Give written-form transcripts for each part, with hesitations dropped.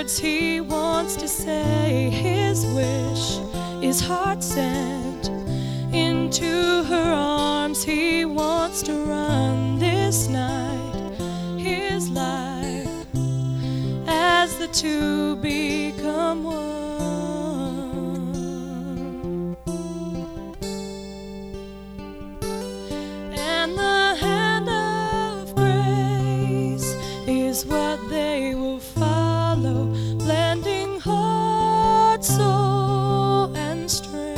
words he wants to say. His wish is heart sent. Into her arms he wants to run this night. His life as the two become one. And the hand of grace is what they will follow, blending heart, soul, and strength.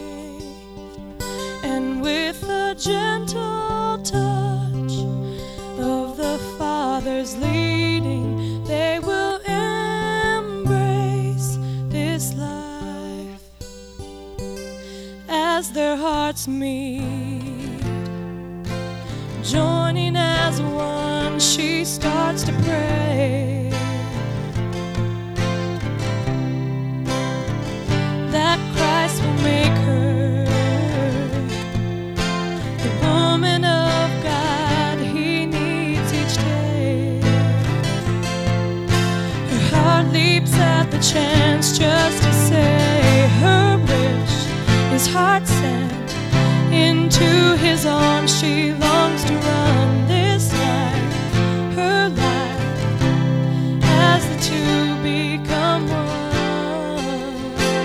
And with a gentle touch of the Father's leading, they will embrace this life as their hearts meet. Joining as one, she starts to pray that Christ will make her the woman of God he needs each day. Her heart leaps at the chance just to say her wish is heart sent. Into his arms she longs to run this life, her life, as the two become one.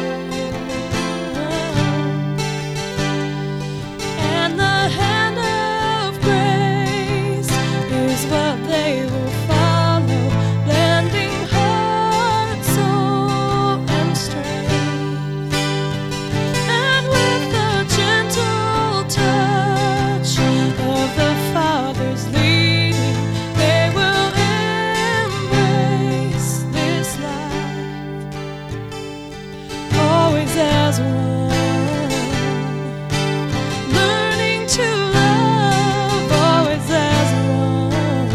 And the hand of grace is what they will follow, blending heart, soul, and strength. And with a gentle touch of the Father's leading, they will embrace this life, always as one, learning to love, always as one,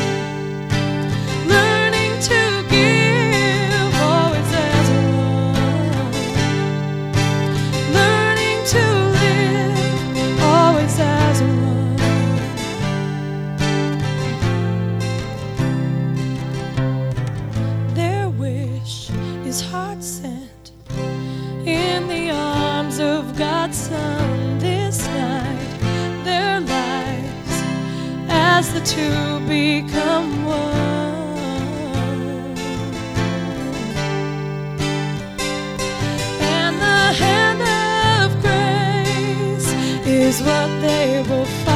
learning to give, always as one, learning to live, always as one. Their wish is heart sent in the arms of God's Son this night, their lives as the two become one. And the hand of grace is what they will find.